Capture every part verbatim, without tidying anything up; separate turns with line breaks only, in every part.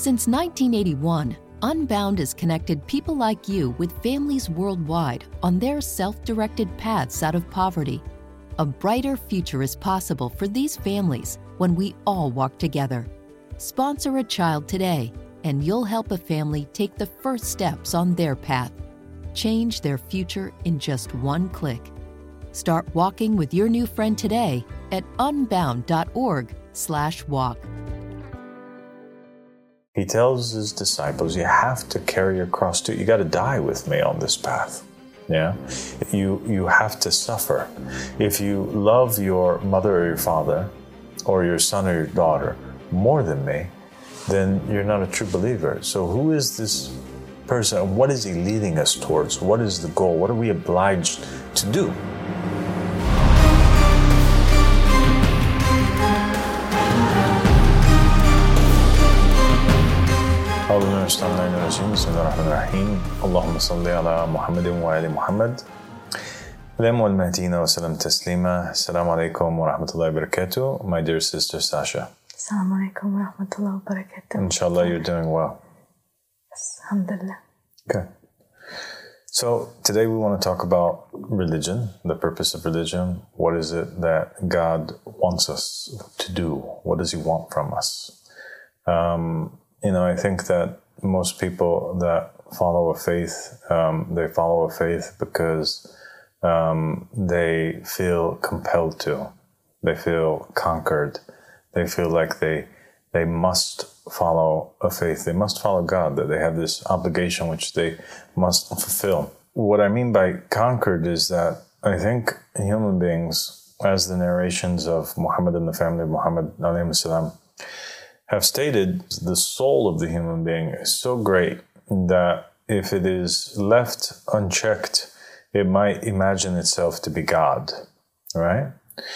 Since nineteen eighty-one, Unbound has connected people like you with families worldwide on their self-directed paths out of poverty. A brighter future is possible for these families when we all walk together. Sponsor a child today, and you'll help a family take the first steps on their path. Change their future in just one click. Start walking with your new friend today at unbound.org slash walk.
He tells his disciples, you have to carry your cross too. You got to die with me on this path. Yeah, you you have to suffer. If you love your mother or your father, or your son or your daughter more than me, then you're not a true believer. So who is this person? What is he leading us towards? What is the goal? What are we obliged to do? Bismillahirrahmanirrahim. Allahumma salli ala Muhammadin wa ali Muhammad. Alayhi wal mahdina wa salam taslima. Assalamu alaikum wa rahmatullahi wa barakatuh. My dear sister Sasha.
Assalamu alaikum wa rahmatullahi wa barakatuh.
Inshallah, you're doing well.
Yes, alhamdulillah.
Okay. So today we want to talk about religion, the purpose of religion. What is it that God wants us to do? What does he want from us? Um, you know, I think that most people that follow a faith, um, they follow a faith because um, they feel compelled to. They feel conquered. They feel like they they must follow a faith. They must follow God, that they have this obligation which they must fulfill. What I mean by conquered is that I think human beings, as the narrations of Muhammad and the family of Muhammad alayhi salam have stated, the soul of the human being is so great that if it is left unchecked, it might imagine itself to be God, right?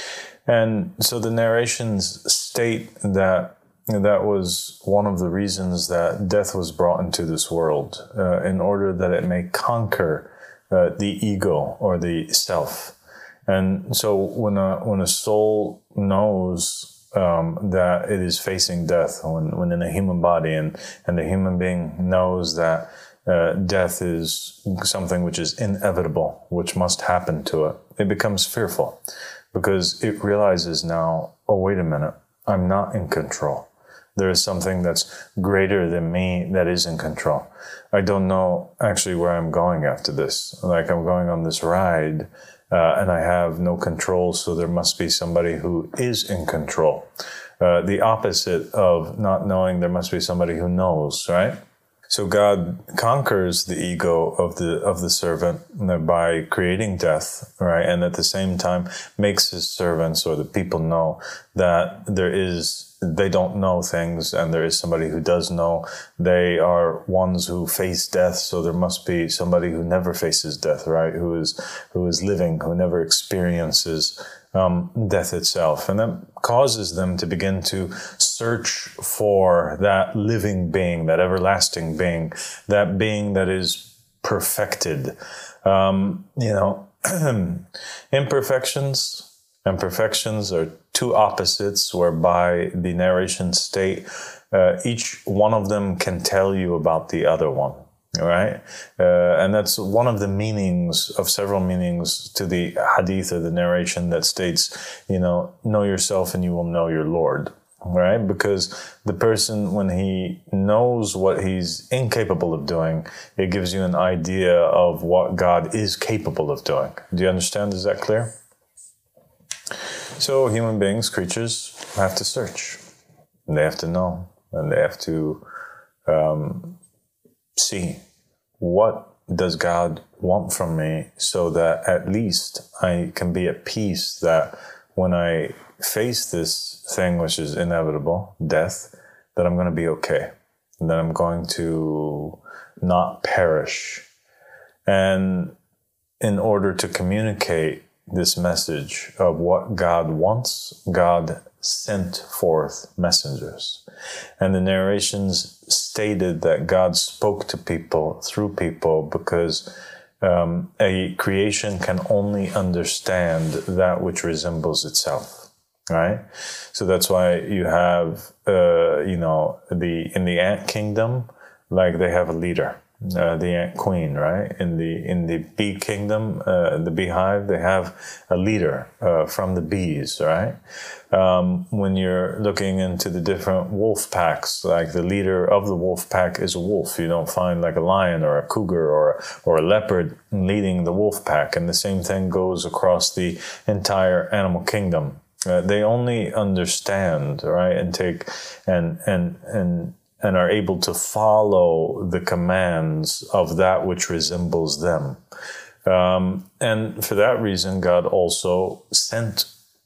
And so the narrations state that that was one of the reasons that death was brought into this world, uh, in order that it may conquer uh, the ego or the self. And so when a, when a soul knows Um, that it is facing death, when, when in a human body, and, and the human being knows that uh, death is something which is inevitable, which must happen to it, it becomes fearful because it realizes now, oh, wait a minute, I'm not in control. There is something that's greater than me that is in control. I don't know actually where I'm going after this. Like, I'm going on this ride, Uh, and I have no control, so there must be somebody who is in control. Uh, the opposite of not knowing, there must be somebody who knows, right? So God conquers the ego of the of the servant by creating death, right? And at the same time makes his servants or the people know that there is, they don't know things, and there is somebody who does know. They are ones who face death, so there must be somebody who never faces death, right? Who is who is living, who never experiences um, death itself. And that causes them to begin to search for that living being, that everlasting being, that being that is perfected. Um, you know, imperfections and perfections are two opposites, whereby the narrations state uh, each one of them can tell you about the other one, right? Uh, and that's one of the meanings of several meanings to the hadith or the narration that states, you know, know yourself and you will know your Lord, right? Because the person, when he knows what he's incapable of doing, it gives you an idea of what God is capable of doing. Do you understand? Is that clear? So human beings, creatures, have to search, and they have to know, and they have to um, see, what does God want from me, so that at least I can be at peace that when I face this thing which is inevitable, death, that I'm going to be okay, and that I'm going to not perish. And in order to communicate this message of what God wants, God sent forth messengers. And the narrations stated that God spoke to people through people because um, a creation can only understand that which resembles itself. right? So that's why you have, uh, you know, the in the ant kingdom, like they have a leader, uh, the ant queen, right? In the in the bee kingdom, uh, the beehive, they have a leader uh, from the bees, right? Um, when you're looking into the different wolf packs, like the leader of the wolf pack is a wolf. You don't find like a lion or a cougar or or a leopard leading the wolf pack, and the same thing goes across the entire animal kingdom. Uh, they only understand, right, and take and and and and are able to follow the commands of that which resembles them. Um, and for that reason, God also sent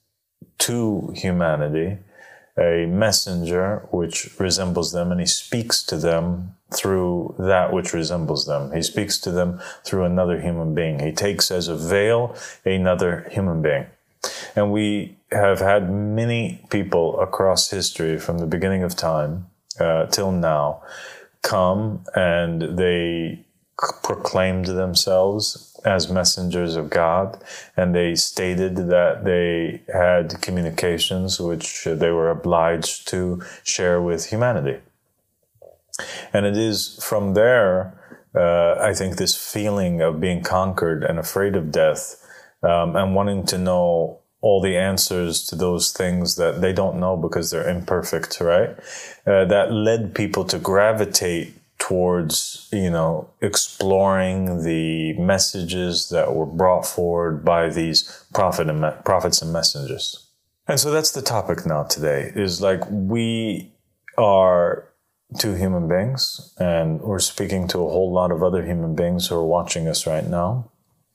to humanity a messenger which resembles them, and he speaks to them through that which resembles them. He speaks to them through another human being. He takes as a veil another human being. And we have had many people across history from the beginning of time uh, till now come and they proclaimed themselves as messengers of God, and they stated that they had communications which they were obliged to share with humanity. And it is from there, uh, I think, this feeling of being conquered and afraid of death, Um, and wanting to know all the answers to those things that they don't know because they're imperfect, right? Uh, that led people to gravitate towards, you know, exploring the messages that were brought forward by these prophet and me- prophets and messengers. And so that's the topic now today, is like we are two human beings, and we're speaking to a whole lot of other human beings who are watching us right now.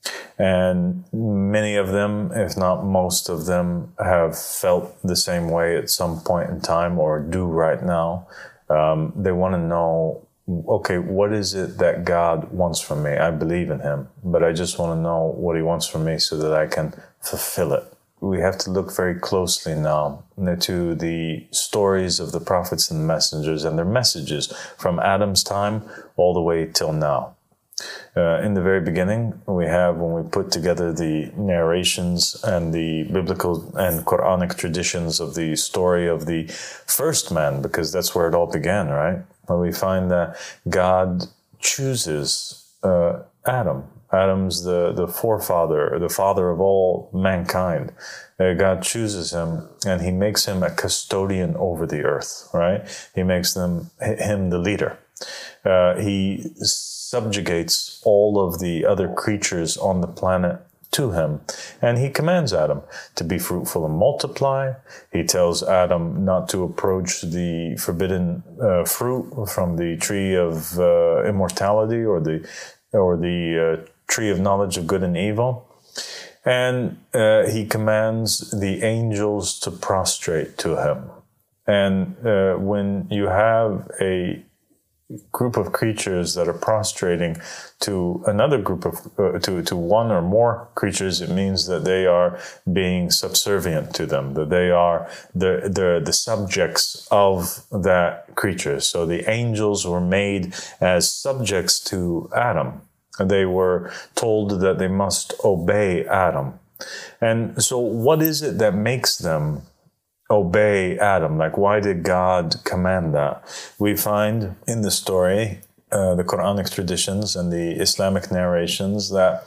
And many of them, if not most of them, have felt the same way at some point in time or do right now. Um, they want to know, okay, what is it that God wants from me? I believe in him, but I just want to know what he wants from me so that I can fulfill it. We have to look very closely now to the stories of the prophets and messengers and their messages from Adam's time all the way till now. Uh, in the very beginning, we have, when we put together the narrations and the biblical and Quranic traditions of the story of the first man, because that's where it all began, right? Where we find that God chooses uh, Adam. Adam's the, the forefather, the father of all mankind. Uh, God chooses him, and he makes him a custodian over the earth, right? He makes them him the leader. Uh, he subjugates all of the other creatures on the planet to him. And he commands Adam to be fruitful and multiply. He tells Adam not to approach the forbidden uh, fruit from the tree of uh, immortality or the or the uh, tree of knowledge of good and evil. And uh, he commands the angels to prostrate to him. And uh, when you have a group of creatures that are prostrating to another group of, uh, to, to one or more creatures, it means that they are being subservient to them, that they are the, the, the subjects of that creature. So the angels were made as subjects to Adam. They were told that they must obey Adam. And so what is it that makes them obey Adam? Like, why did God command that? We find in the story, uh, the Quranic traditions and the Islamic narrations, that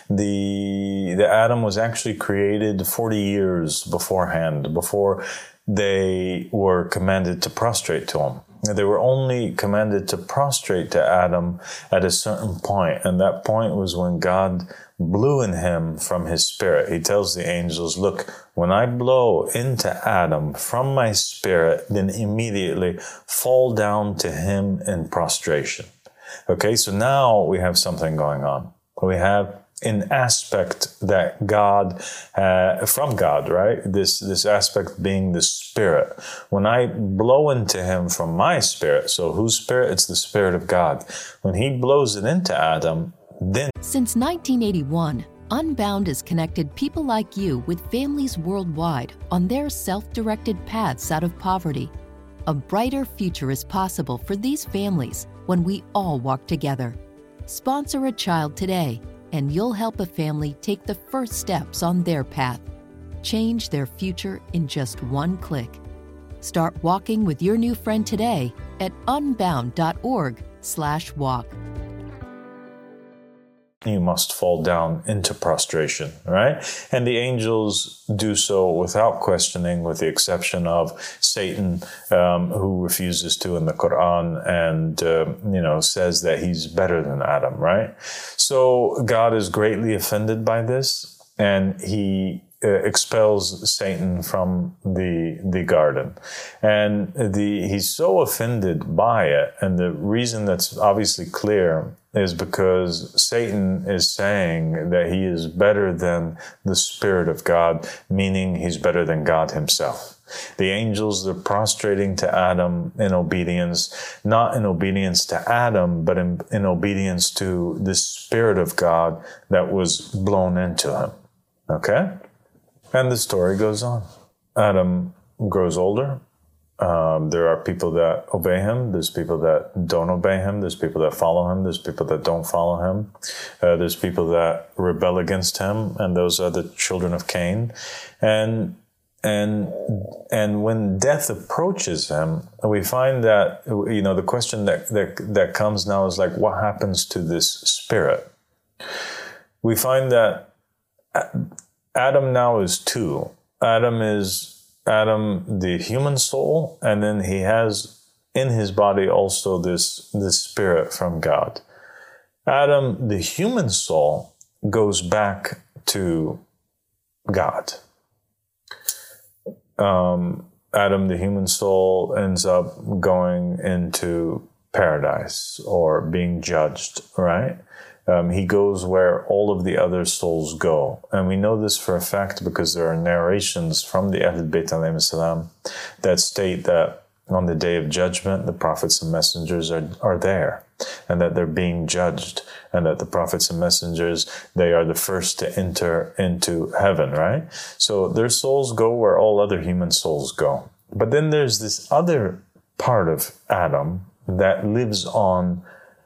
the, the Adam was actually created forty years beforehand, before they were commanded to prostrate to him. They were only commanded to prostrate to Adam at a certain point, and that point was when God blew in him from his spirit. He tells the angels, look, when I blow into Adam from my spirit, then immediately fall down to him in prostration. Okay, so now we have something going on. We have an aspect that God, uh, from God, right? This, this aspect being the spirit. When I blow into him from my spirit, so whose spirit? It's the Spirit of God. When he blows it into Adam, then...
Since nineteen eighty-one, Unbound has connected people like you with families worldwide on their self-directed paths out of poverty. A brighter future is possible for these families when we all walk together. Sponsor a child today, and you'll help a family take the first steps on their path. change their future in just one click. Start walking with your new friend today at unbound.org slash walk.
You must fall down into prostration, right? And the angels do so without questioning, with the exception of Satan, um, who refuses to in the Quran and, uh, you know, says that he's better than Adam, right? So God is greatly offended by this, and he uh, expels Satan from the the garden. And the he's so offended by it, and the reason that's obviously clear is because Satan is saying that he is better than the Spirit of God, meaning he's better than God himself. The angels are prostrating to Adam in obedience, not in obedience to Adam, but in, in obedience to the Spirit of God that was blown into him. Okay? And the story goes on. Adam grows older. Um, there are people that obey him. There's people that don't obey him. There's people that follow him. There's people that don't follow him. Uh, there's people that rebel against him, and those are the children of Cain. And and and when death approaches him, we find that, you know, the question that that that comes now is like, what happens to this spirit? We find that Adam now is two. Adam is Adam, the human soul, and then he has in his body also this, this spirit from God. Adam, the human soul, goes back to God. Um, Adam, the human soul, ends up going into paradise or being judged, right? Um, he goes where all of the other souls go. And we know this for a fact because there are narrations from the Ahlul Bayt alayhim salam that state that on the day of judgment, the prophets and messengers are, are there, and that they're being judged, and that the prophets and messengers, they are the first to enter into heaven, right? So their souls go where all other human souls go. But then there's this other part of Adam that lives on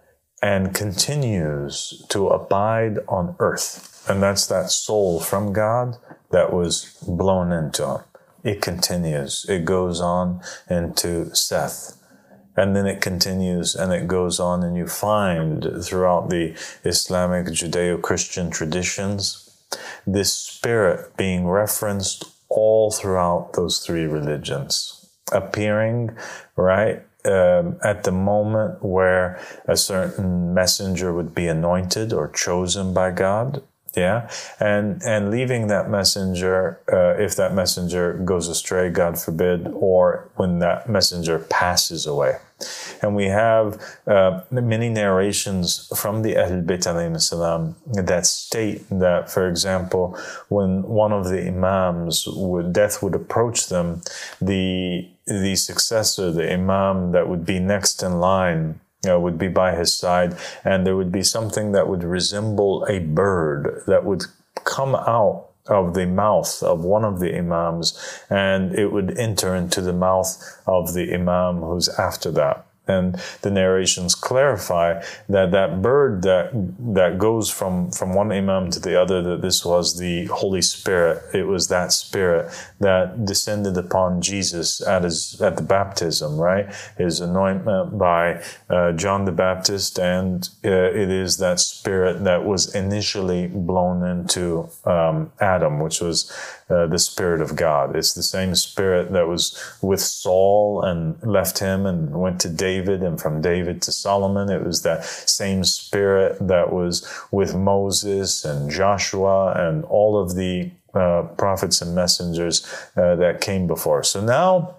and continues to abide on earth. And that's that soul from God that was blown into him. It continues. It goes on into Seth. And then it continues and it goes on, and you find throughout the Islamic Judeo-Christian traditions this spirit being referenced all throughout those three religions, appearing, right, Um, at the moment where a certain messenger would be anointed or chosen by God, yeah, and and leaving that messenger, uh, if that messenger goes astray, God forbid, or when that messenger passes away. And we have uh, many narrations from the Ahlul Bayt alayhim salam that state that, for example, when one of the imams, would, death would approach them, the the successor, the imam that would be next in line, you know, would be by his side, and there would be something that would resemble a bird that would come out of the mouth of one of the imams, and it would enter into the mouth of the imam who's after that. And the narrations clarify that that bird that that goes from, from one imam to the other, that this was the Holy Spirit. It was that spirit that descended upon Jesus at his at the baptism, right? His anointment by uh, John the Baptist, and uh, it is that spirit that was initially blown into um, Adam, which was uh, the Spirit of God. It's the same spirit that was with Saul and left him and went to David. David, and from David to Solomon. It was that same spirit that was with Moses and Joshua and all of the uh, prophets and messengers uh, that came before. So now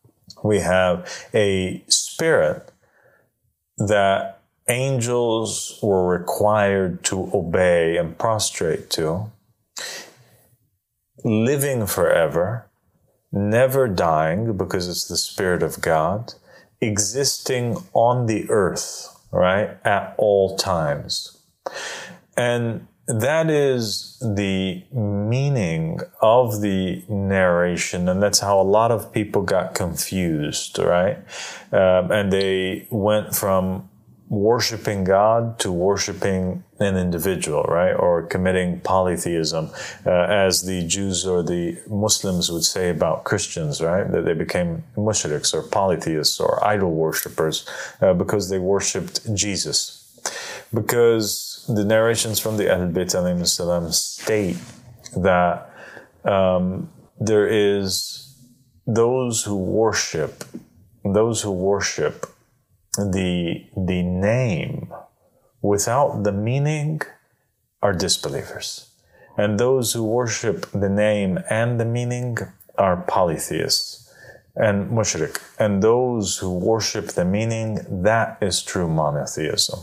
we have a spirit that angels were required to obey and prostrate to, living forever, never dying because it's the Spirit of God, existing on the earth, right, at all times. And that is the meaning of the narration, and that's how a lot of people got confused, right? Um, and they went from worshiping God to worshiping an individual, right? Or committing polytheism, uh, as the Jews or the Muslims would say about Christians, right? That they became mushriks or polytheists or idol worshippers uh, because they worshipped Jesus. Because the narrations from the Ahl Bayt alayhim salam state that um, there is those who worship, those who worship the the name without the meaning are disbelievers. And those who worship the name and the meaning are polytheists and mushrik. And those who worship the meaning, that is true monotheism.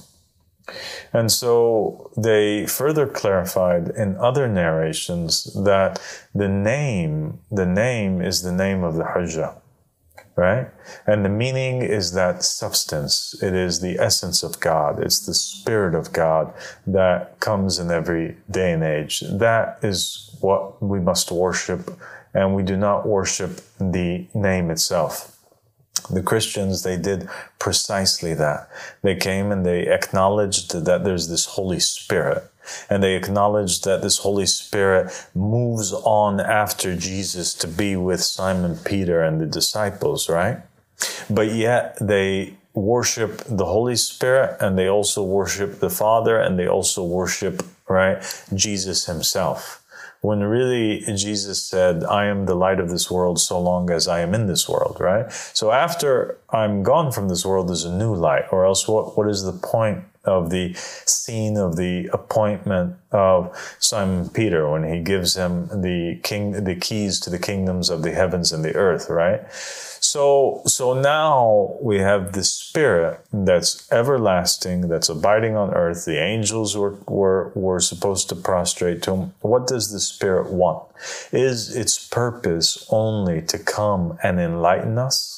And so they further clarified in other narrations that the name, the name is the name of the Hujjah, right? And the meaning is that substance. It is the essence of God. It's the Spirit of God that comes in every day and age. That is what we must worship, and we do not worship the name itself. The Christians, they did precisely that. They came and they acknowledged that there's this Holy Spirit. And they acknowledged that this Holy Spirit moves on after Jesus to be with Simon Peter and the disciples, right? But yet they worship the Holy Spirit, and they also worship the Father, and they also worship, right, Jesus himself. When really Jesus said, I am the light of this world so long as I am in this world, right? So after I'm gone from this world, there's a new light, or else what, what is the point of the scene of the appointment of Simon Peter when he gives him the king, the keys to the kingdoms of the heavens and the earth, right? So, so now we have the Spirit that's everlasting, that's abiding on earth. The angels were, were, were supposed to prostrate to him. What does the Spirit want? Is its purpose only to come and enlighten us?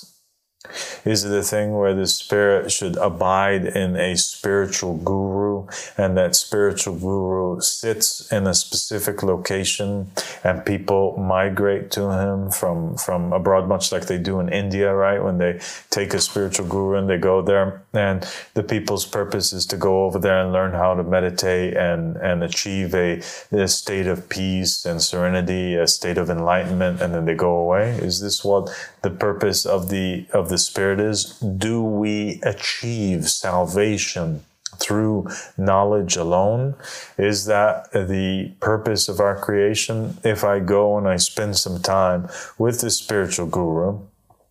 Is it a thing where the Spirit should abide in a spiritual guru, and that spiritual guru sits in a specific location and people migrate to him from, from abroad, much like they do in India, right? When they take a spiritual guru and they go there, and the people's purpose is to go over there and learn how to meditate and, and achieve a, a state of peace and serenity, a state of enlightenment, and then they go away. Is this what the purpose of the, of the Spirit is? Do we achieve salvation through knowledge alone? Is that the purpose of our creation? If I go and I spend some time with the spiritual guru,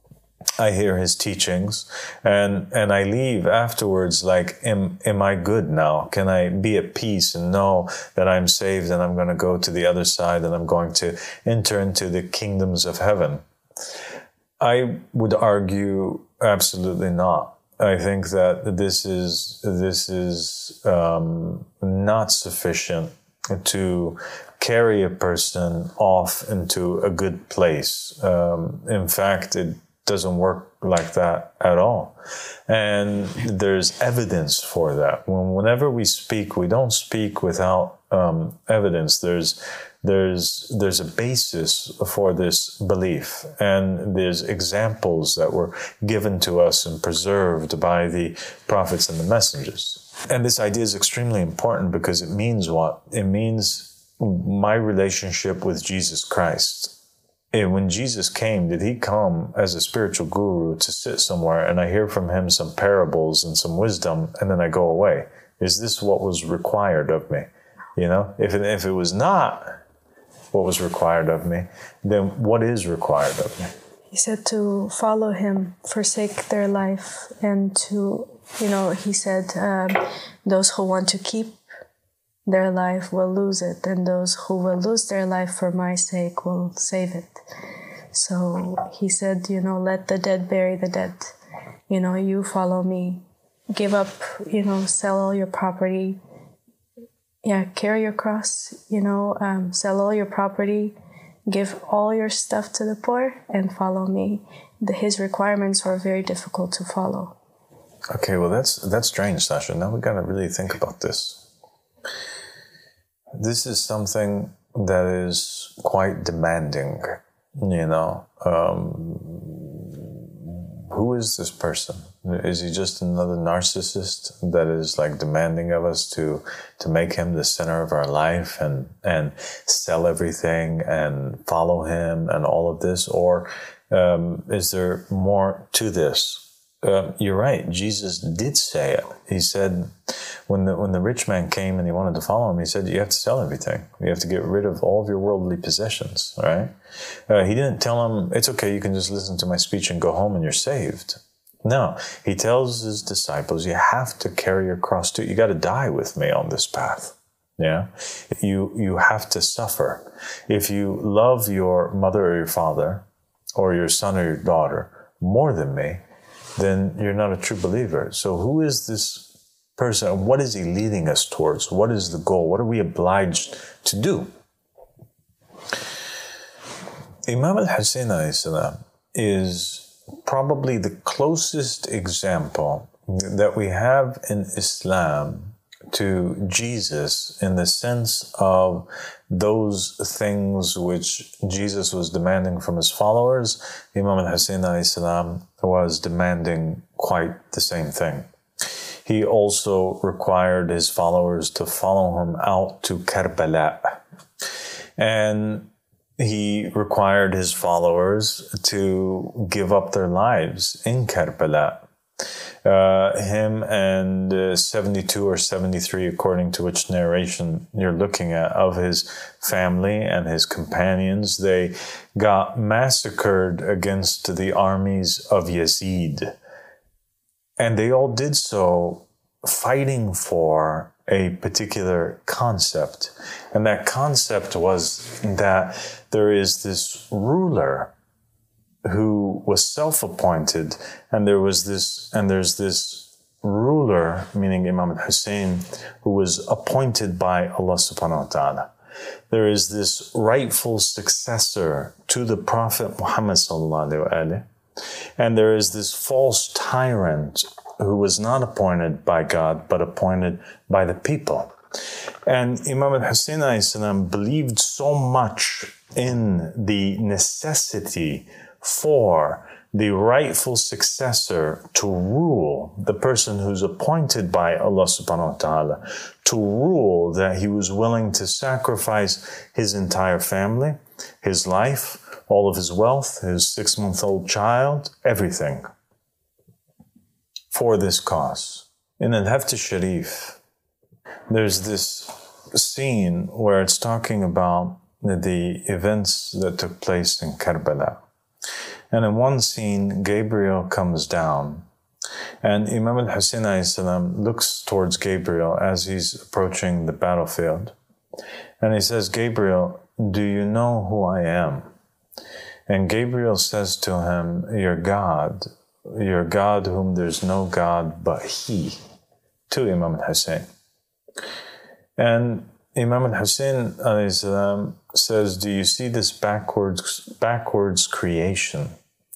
I hear his teachings, and, and I leave afterwards like, am, am I good now? Can I be at peace and know that I'm saved and I'm going to go to the other side and I'm going to enter into the kingdoms of heaven? I would argue absolutely not. I think that this is this is um, not sufficient to carry a person off into a good place. Um, in fact, it doesn't work like that at all. And there's evidence for that. When, whenever we speak, we don't speak without um, evidence. There's There's there's a basis for this belief, and there's examples that were given to us and preserved by the prophets and the messengers. And this idea is extremely important because it means what? It means my relationship with Jesus Christ. And when Jesus came, did he come as a spiritual guru to sit somewhere and I hear from him some parables and some wisdom and then I go away? Is this what was required of me? You know, if it, if it was not what was required of me, then what is required of me?
He said to follow him, forsake their life, and to, you know, he said, um, those who want to keep their life will lose it, and those who will lose their life for my sake will save it. So he said, you know, let the dead bury the dead. You know, you follow me. Give up, you know, sell all your property. Yeah, carry your cross, you know, um, sell all your property, give all your stuff to the poor, and follow me. The, his requirements are very difficult to follow.
Okay, well, that's that's strange, Sasha. Now we got to really think about this. This is something that is quite demanding, you know. Um, who is this person? Is he just another narcissist that is like demanding of us to to make him the center of our life and and sell everything and follow him and all of this? Or um, is there more to this? Uh, you're right. Jesus did say it. He said, when the when the rich man came and he wanted to follow him, he said, you have to sell everything. You have to get rid of all of your worldly possessions, right? Uh, he didn't tell him, it's okay, you can just listen to my speech and go home and you're saved. No, he tells his disciples, you have to carry your cross too. You got to die with me on this path. Yeah, you you have to suffer. If you love your mother or your father or your son or your daughter more than me, then you're not a true believer. So who is this person? What is he leading us towards? What is the goal? What are we obliged to do? Imam al-Hussein alayhi salam is probably the closest example that we have in Islam to Jesus in the sense of those things which Jesus was demanding from his followers. Imam al-Hussein alayhi salam was demanding quite the same thing. He also required his followers to follow him out to Karbala. And he required his followers to give up their lives in Karbala. Uh, him and uh, seventy-two or seventy-three, according to which narration you're looking at, of his family and his companions, they got massacred against the armies of Yazid. And they all did so fighting for a particular concept. And that concept was that there is this ruler who was self-appointed, and there was this, and there's this ruler, meaning Imam al-Hussein, who was appointed by Allah subhanahu wa ta'ala. There is this rightful successor to the Prophet Muhammad sallallahu alaihi wasallam, and there is this false tyrant who was not appointed by God, but appointed by the people. And Imam al-Hussein alayhi salam believed so much in the necessity for the rightful successor to rule, the person who's appointed by Allah subhanahu wa ta'ala to rule, that he was willing to sacrifice his entire family, his life, all of his wealth, his six-month-old child, everything, for this cause. In Al-Haft al-Sharif, there's this scene where it's talking about the events that took place in Karbala. And in one scene, Gabriel comes down, and Imam al-Hussein alayhi salam looks towards Gabriel as he's approaching the battlefield. And he says, Gabriel, do you know who I am? And Gabriel says to him, your God, your God whom there's no God but He, to Imam al-Hussein. And Imam al-Hussein alayhi salam says, do you see this backwards, backwards creation,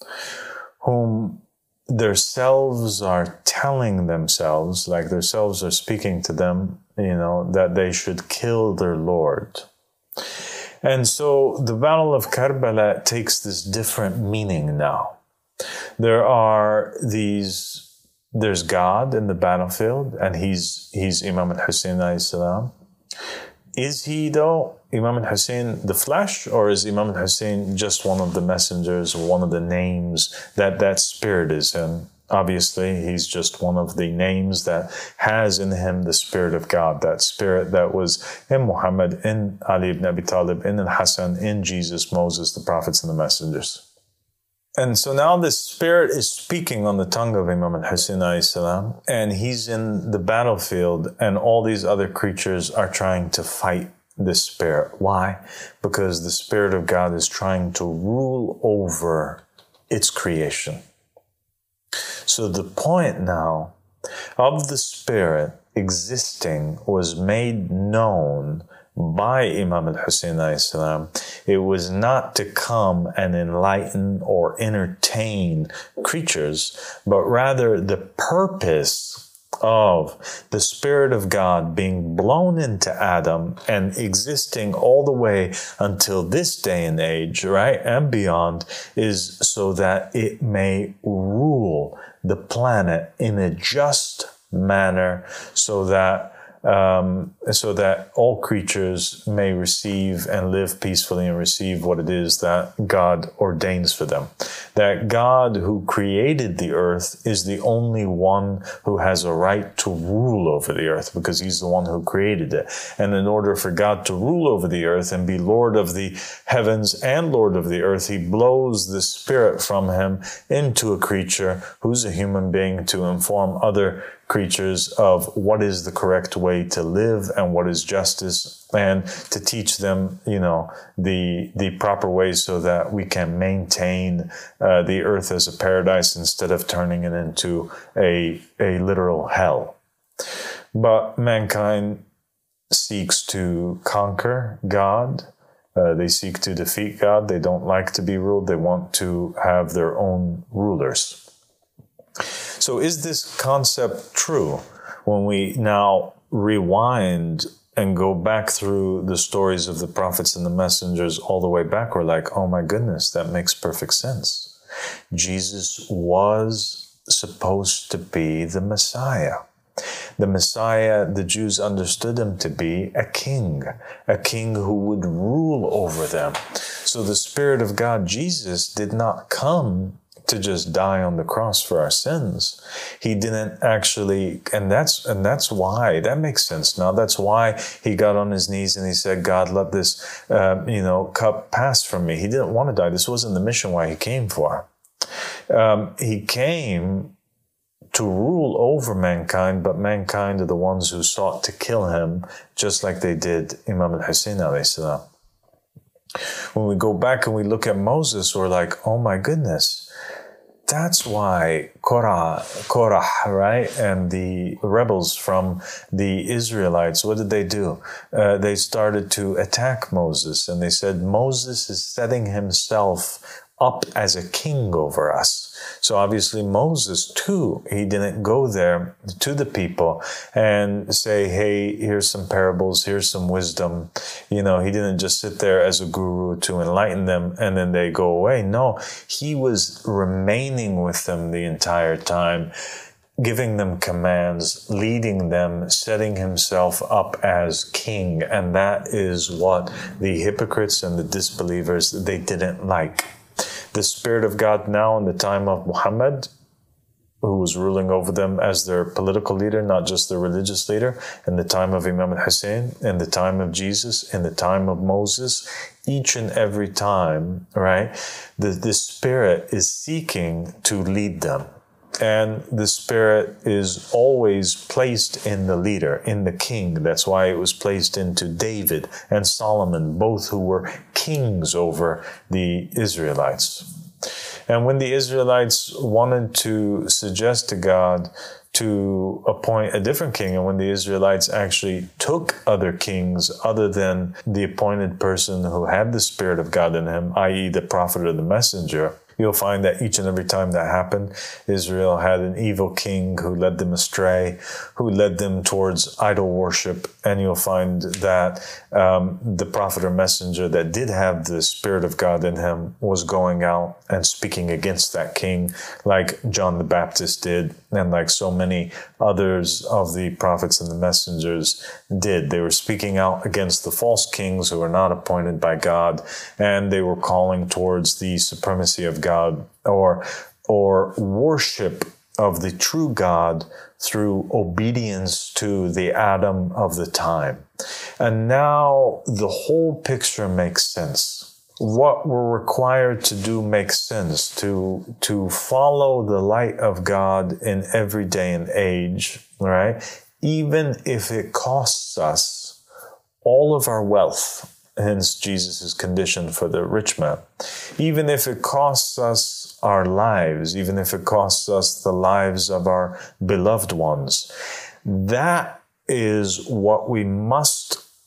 whom their selves are telling themselves, like their selves are speaking to them, you know, that they should kill their Lord. And so the Battle of Karbala takes this different meaning now. There are these, there's God in the battlefield, and he's, he's Imam al-Hussein alayhi salam. Is he, though, Imam al-Hussein the flesh, or is Imam al-Hussein just one of the messengers, one of the names that that spirit is in? Obviously, he's just one of the names that has in him the spirit of God, that spirit that was in Muhammad, in Ali ibn Abi Talib, in Al-Hassan, in Jesus, Moses, the prophets, and the messengers. And so now this spirit is speaking on the tongue of Imam al-Hussein alayhi salam, and he's in the battlefield, and all these other creatures are trying to fight this spirit. Why? Because the spirit of God is trying to rule over its creation. So the point now of the spirit existing was made known by Imam al-Hussein alayhi salam. It was not to come and enlighten or entertain creatures, but rather the purpose of the Spirit of God being blown into Adam and existing all the way until this day and age, right, and beyond, is so that it may rule the planet in a just manner, so that Um, so that all creatures may receive and live peacefully and receive what it is that God ordains for them. That God who created the earth is the only one who has a right to rule over the earth, because he's the one who created it. And in order for God to rule over the earth and be Lord of the heavens and Lord of the earth, he blows the Spirit from him into a creature who's a human being to inform other creatures of what is the correct way to live and what is justice, and to teach them, you know, the the proper ways so that we can maintain uh, the earth as a paradise instead of turning it into a a literal hell. But mankind seeks to conquer God. Uh, they seek to defeat God. They don't like to be ruled. They want to have their own rulers. So is this concept true when we now rewind and go back through the stories of the prophets and the messengers all the way back? We're like, oh my goodness, that makes perfect sense. Jesus was supposed to be the Messiah. The Messiah, the Jews understood him to be a king, a king who would rule over them. So the Spirit of God, Jesus, did not come to just die on the cross for our sins. He didn't actually, and that's and that's why, that makes sense now. That's why he got on his knees and he said, God, let this, uh, you know, cup pass from me. He didn't want to die. This wasn't the mission why he came for. Um, he came to rule over mankind, but mankind are the ones who sought to kill him, just like they did Imam al-Hussein alayhi salam. When we go back and we look at Moses, we're like, oh my goodness, that's why Korah, Korah, right, and the rebels from the Israelites, what did they do? Uh, they started to attack Moses, and they said, Moses is setting himself up as a king over us. So obviously Moses too, he didn't go there to the people and say, hey, here's some parables, here's some wisdom. You know, he didn't just sit there as a guru to enlighten them and then they go away. No, he was remaining with them the entire time, giving them commands, leading them, setting himself up as king. And that is what the hypocrites and the disbelievers, they didn't like. The Spirit of God now in the time of Muhammad, who was ruling over them as their political leader, not just their religious leader, in the time of Imam al-Hussein, in the time of Jesus, in the time of Moses, each and every time, right, the, the Spirit is seeking to lead them. And the Spirit is always placed in the leader, in the king. That's why it was placed into David and Solomon, both who were kings over the Israelites. And when the Israelites wanted to suggest to God to appoint a different king, and when the Israelites actually took other kings other than the appointed person who had the Spirit of God in him, that is the prophet or the messenger, you'll find that each and every time that happened, Israel had an evil king who led them astray, who led them towards idol worship. And you'll find that um, the prophet or messenger that did have the Spirit of God in him was going out and speaking against that king, like John the Baptist did, and like so many others of the prophets and the messengers did. They were speaking out against the false kings who were not appointed by God, and they were calling towards the supremacy of God, or or worship of the true God through obedience to the Adam of the time. And now the whole picture makes sense. What we're required to do makes sense, to to follow the light of God in every day and age, right? Even if it costs us all of our wealth. Hence Jesus' condition for the rich man. Even if it costs us our lives, even if it costs us the lives of our beloved ones, that is what we must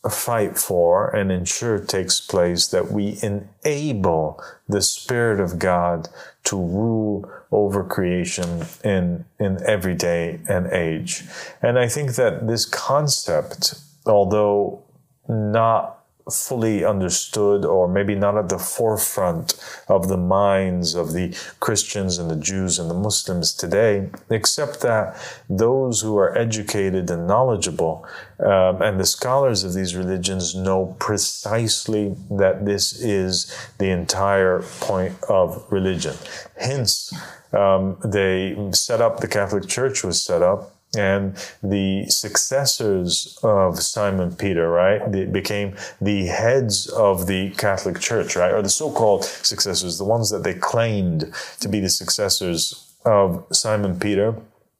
fight for and ensure takes place, that we enable the Spirit of God to rule over creation in, in every day and age. And I think that this concept, although not fully understood, or maybe not at the forefront of the minds of the Christians and the Jews and the Muslims today, except that those who are educated and knowledgeable um, and the scholars of these religions know precisely that this is the entire point of religion. Hence, um, they set up, the Catholic Church was set up, and the successors of Simon Peter, right, they became the heads of the Catholic Church, right, or the so-called successors, the ones that they claimed to be the successors of Simon Peter.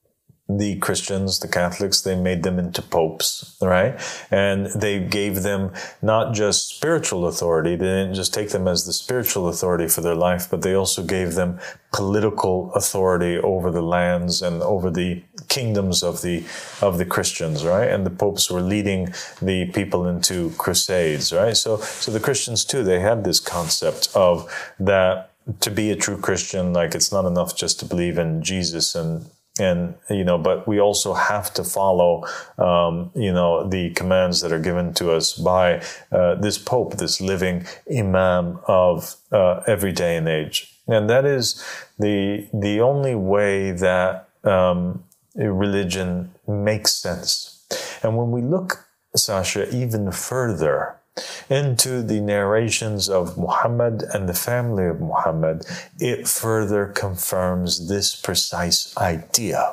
The Christians, the Catholics, they made them into popes, right? And they gave them not just spiritual authority, they didn't just take them as the spiritual authority for their life, but they also gave them political authority over the lands and over the kingdoms of the of the Christians, right? And the popes were leading the people into crusades, right? So, so the Christians too, they had this concept of that to be a true Christian, like it's not enough just to believe in Jesus and And, you know, but we also have to follow, um, you know, the commands that are given to us by uh, this Pope, this living Imam of uh, every day and age. And that is the the only way that um, religion makes sense. And when we look, Sasha, even further into the narrations of Muhammad and the family of Muhammad, it further confirms this precise idea.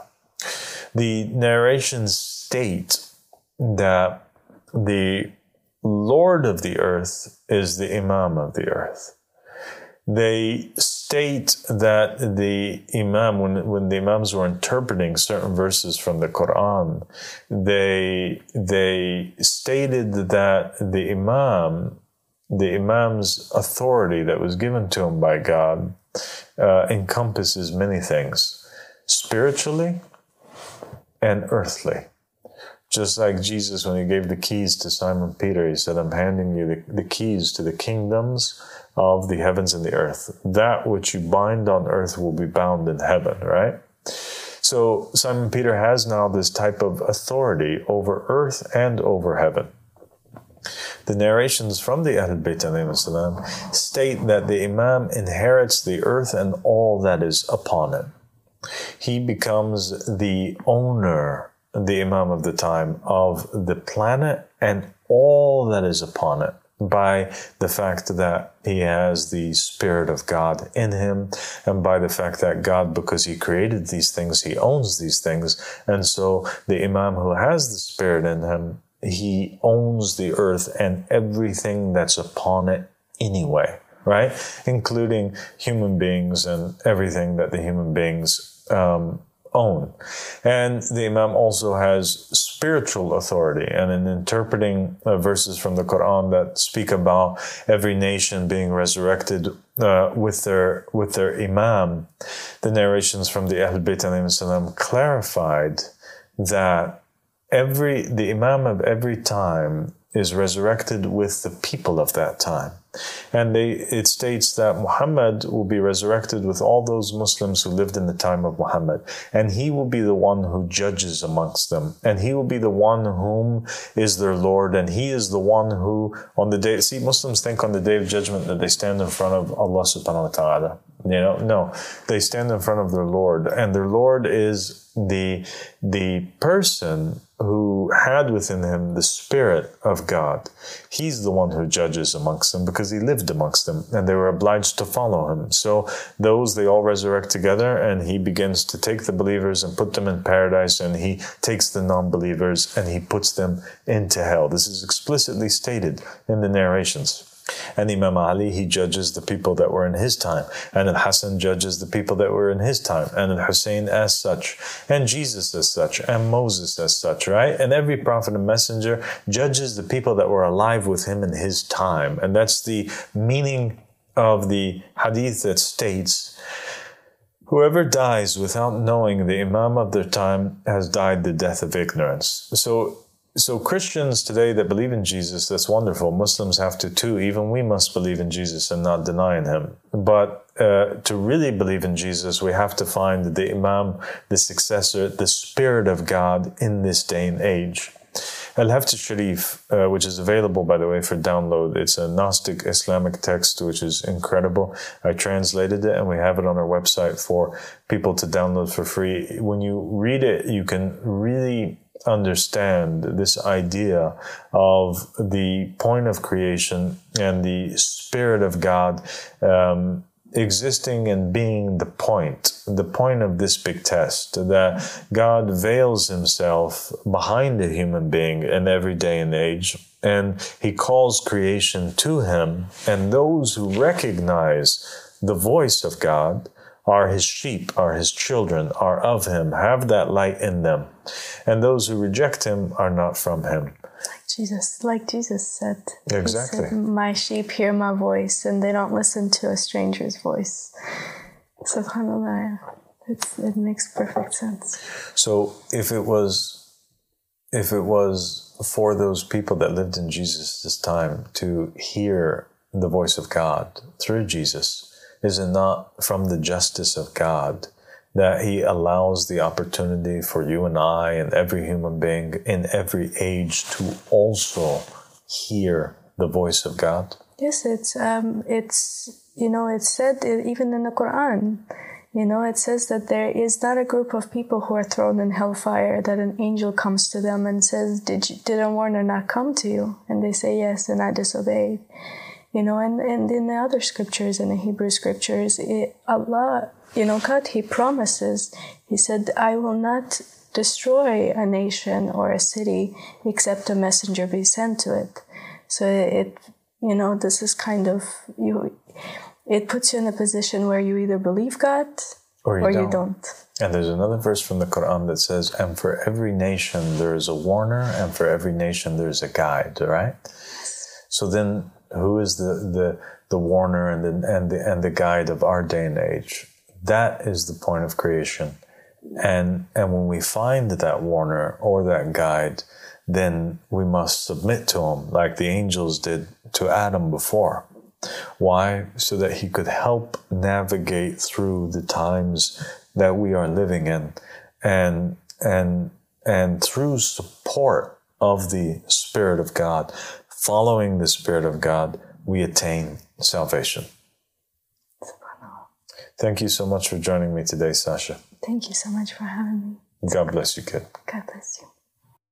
The narrations state that the Lord of the earth is the Imam of the earth. They state that the Imam, when, when the Imams were interpreting certain verses from the Quran, they, they stated that the Imam, the Imam's authority that was given to him by God uh, encompasses many things, spiritually and earthly. Just like Jesus, when he gave the keys to Simon Peter, he said, I'm handing you the, the keys to the kingdoms of the heavens and the earth. That which you bind on earth will be bound in heaven, right? So Simon Peter has now this type of authority over earth and over heaven. The narrations from the Ahlul Bayt alayhim salam state that the Imam inherits the earth and all that is upon it. He becomes the owner, the Imam of the time, of the planet and all that is upon it, by the fact that he has the Spirit of God in him, and by the fact that God, because he created these things, he owns these things. And so the Imam who has the Spirit in him, he owns the earth and everything that's upon it anyway, right? Including human beings and everything that the human beings um own. And the Imam also has spiritual authority. And in interpreting uh, verses from the Quran that speak about every nation being resurrected uh, with their with their Imam, the narrations from the Ahlul Bayt alayhim salam clarified that every the Imam of every time is resurrected with the people of that time. And they, it states that Muhammad will be resurrected with all those Muslims who lived in the time of Muhammad. And he will be the one who judges amongst them. And he will be the one whom is their Lord. And he is the one who, on the day, see, Muslims think on the day of judgment that they stand in front of Allah subhanahu wa ta'ala. You know, no, they stand in front of their Lord. And their Lord is the, the person who had within him the Spirit of God. He's the one who judges amongst them because he lived amongst them and they were obliged to follow him. So those, they all resurrect together, and he begins to take the believers and put them in paradise, and he takes the non-believers and he puts them into hell. This is explicitly stated in the narrations. And Imam Ali, he judges the people that were in his time. And Al-Hassan judges the people that were in his time. And Al-Hussein as such. And Jesus as such. And Moses as such, right? And every prophet and messenger judges the people that were alive with him in his time. And that's the meaning of the hadith that states, whoever dies without knowing the Imam of their time has died the death of ignorance. So so Christians today that believe in Jesus, that's wonderful. Muslims have to too. Even we must believe in Jesus and not denying him. But uh, to really believe in Jesus, we have to find the Imam, the successor, the Spirit of God in this day and age. Al-Haft al-Sharif, uh, which is available, by the way, for download. It's a Gnostic Islamic text, which is incredible. I translated it, and we have it on our website for people to download for free. When you read it, you can really understand this idea of the point of creation and the Spirit of God um, existing and being the point, the point of this big test, that God veils himself behind a human being in every day and age, and he calls creation to him, and those who recognize the voice of God are his sheep, are his children, are of him, have that light in them. And those who reject him are not from him.
Like Jesus, like Jesus said.
Exactly.
He said, my sheep hear my voice, and they don't listen to a stranger's voice. SubhanAllah, it's, it makes perfect sense.
So if it was, if it was for those people that lived in Jesus' time to hear the voice of God through Jesus, is it not from the justice of God that he allows the opportunity for you and I and every human being in every age to also hear the voice of God?
Yes, it's, um, it's you know, it's said even in the Quran, you know, it says that there is not a group of people who are thrown in hellfire, that an angel comes to them and says, Did you, did a warner not come to you? And they say, yes, and I disobeyed. You know, and, and in the other scriptures, in the Hebrew scriptures, it, Allah, you know, God, he promises, he said, I will not destroy a nation or a city except a messenger be sent to it. So it, you know, this is kind of, you, it puts you in a position where you either believe God or you, or don't. you don't.
And there's another verse from the Quran that says, and for every nation there is a warner, and for every nation there is a guide, right? Yes. So then, who is the, the, the warner and the, and, the, and the guide of our day and age? That is the point of creation. And, and when we find that warner or that guide, then we must submit to him like the angels did to Adam before. Why? So that he could help navigate through the times that we are living in. And, and, and through support of the Spirit of God, following the Spirit of God, we attain salvation. Thank you so much for joining me today, Sasha.
Thank you so much for having me.
God bless you, kid.
God bless you.